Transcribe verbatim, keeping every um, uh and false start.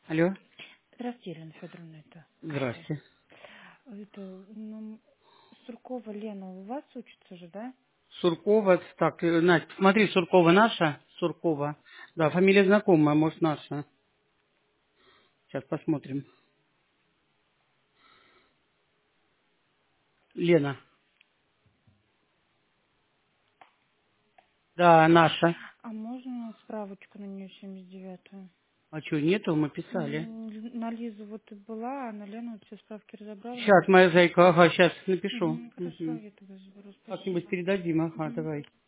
Алло. Здравствуйте, Елена Федоровна. Это, Здрасте. это ну, Суркова Лена у вас учится же, да? Суркова, так, э, Надь, смотри, Суркова наша, Суркова. Да, фамилия знакомая, может, наша. Сейчас посмотрим. Лена. Да, наша. А можно справочку на нее семьдесят девятую? А что, нету, мы писали. М, На Лизу вот и была, а на Лену вот все справки разобрала. Сейчас, моя зайка, ага, сейчас напишу. Угу, хорошо, Угу. я тогда заберу, Как-нибудь спасибо. передадим, ага, Мгм. давай.